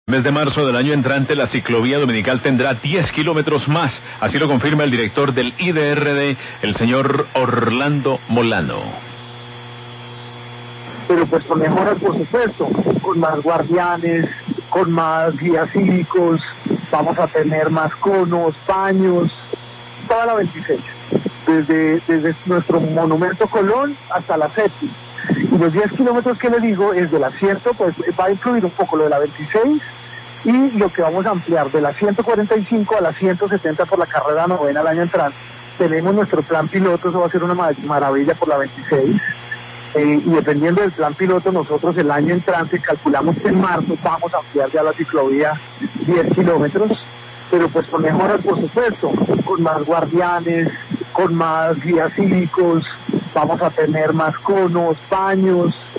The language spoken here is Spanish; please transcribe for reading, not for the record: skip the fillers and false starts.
Mes de marzo del año entrante, la ciclovía dominical tendrá 10 kilómetros más. Así lo confirma el director del IDRD, el señor Orlando Molano. Pero pues con mejoras, por supuesto, con más guardianes, con más guías cívicos, vamos a tener más conos, baños, toda la 26, desde nuestro monumento Colón hasta la séptima. Y los 10 kilómetros que le digo es del asiento, pues va a incluir un poco lo de la 26 y lo que vamos a ampliar de la 145 a la 170 por la carrera novena el año entrante. Tenemos nuestro plan piloto, eso va a ser una maravilla por la 26. Y dependiendo del plan piloto, nosotros el año entrante calculamos que en marzo vamos a ampliar ya la ciclovía 10 kilómetros, pero pues con mejoras, por supuesto, con más guardianes, con más guías cívicos, vamos a tener más conos, baños,